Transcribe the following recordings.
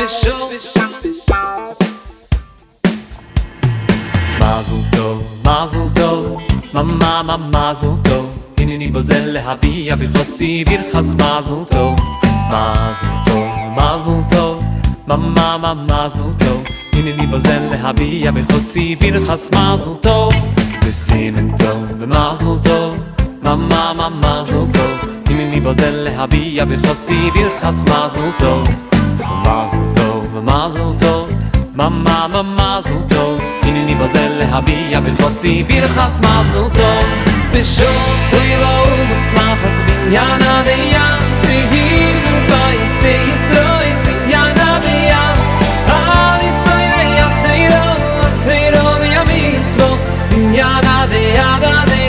בשור מזל טוב, ממא מזל טוב הנני בוזל להביע ברכוסי ברכס מזל טוב מזל טוב, ממא מזל טוב הנני בוזל להביע ברכוסי ברכס מזל טוב בסימן טוב ומזל טוב, ממא מזל טוב הנני בוזל להביע ברכוסי ברכס מזל טוב מזל טוב, ממא מזל טוב הנני בוזל להביע ברכוסי ברכס מזל טוב בשור טויבו ומוצלחת בניין הדיין והינו בייס בישראל בניין הדיין על ישראל התירו וימיצבו בניין הדיין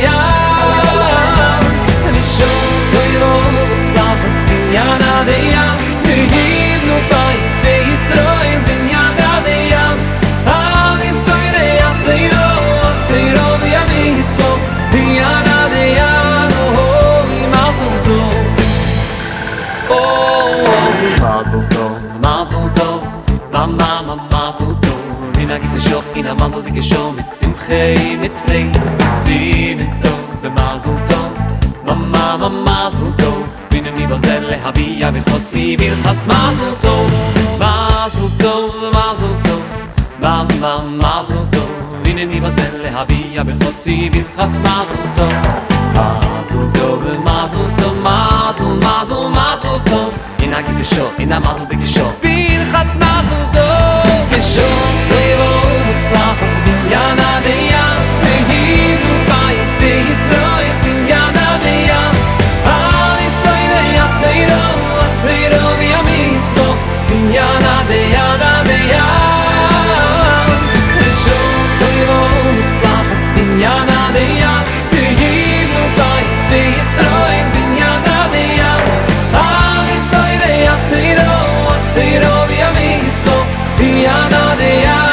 בשור טויבו ומוצלחת בניין הדיין והינו בייס בישראל בניין הדיין על ישראל התירו וימיצבו בניין הדיין מזל טוב, ממא מזל טוב ונגיד לשוק אין המזל דקשו מצמחי מתפי סימן טוב במזל טוב, ממא מזל טוב ונני בוזל להביע ברכוסי ברכס מזל טוב ממא מזל טוב ונני בוזל להביע ברכוסי ברכס מזל טוב מזל טוב נגיד לשוק אין המזל דקשו ברכס מזל טוב בשור טויבו ומוצלחת בניין הדיין והינו בייס בישראל בניין הדיין על ישראל התירו וימיצבו בניין הדיין בשור טויבו ומוצלחת בניין הדיין והינו בייס בישראל בניין הדיין על ישראל התירו וימיצבו בניין הדיין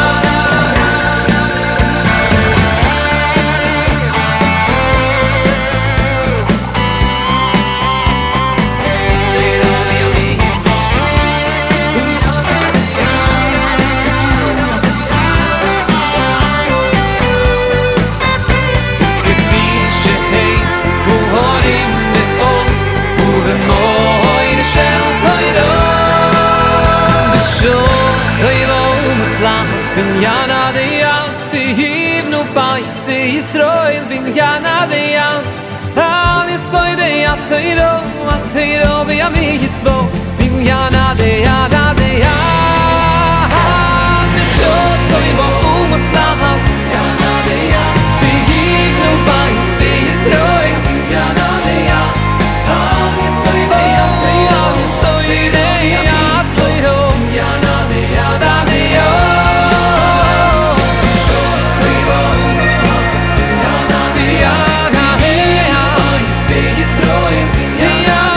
בניין הדיין והיבנו בייס בישראל בניין הדיין על יסודי התירו וימיצבו בניין הדיין בשור טויבו ומוצלחת בניין הדיין והיבנו בייס בישראל בניין הדיין על יסודי התירו בניין הדיין Yeah.